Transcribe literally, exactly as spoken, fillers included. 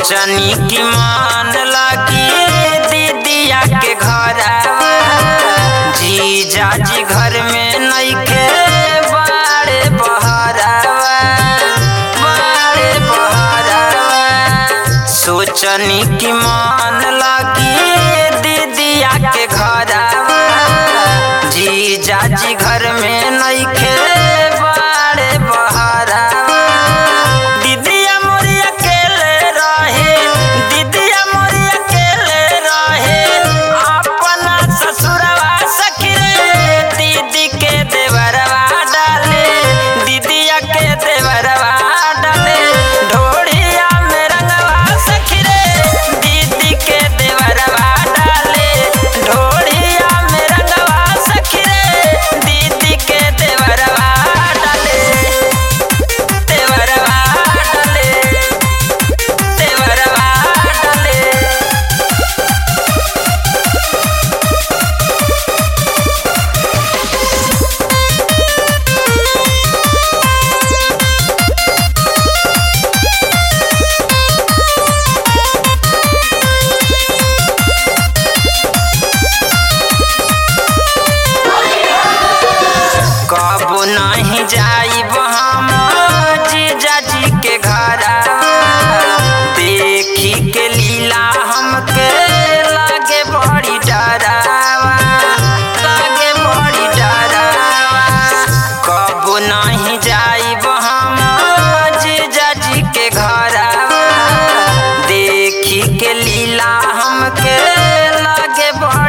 सोचनी की मान लागी दीदिया के घर जीजा जी घर में नइखे बाड़े बहरावा बाड़े बहरावा। सोचनी की मान लागी दीदिया के घर जीजा जी घर में नइखे बाड़े बहरावा। कबो नहीं जाइब हम जीजा जी के घर देखी के लीला हमके लागे बड़ी डरावा लागे बड़ी डरावा। कबो नहीं जाइब हम जीजा जी के घर देखी के लीला हमके लागे बड़ी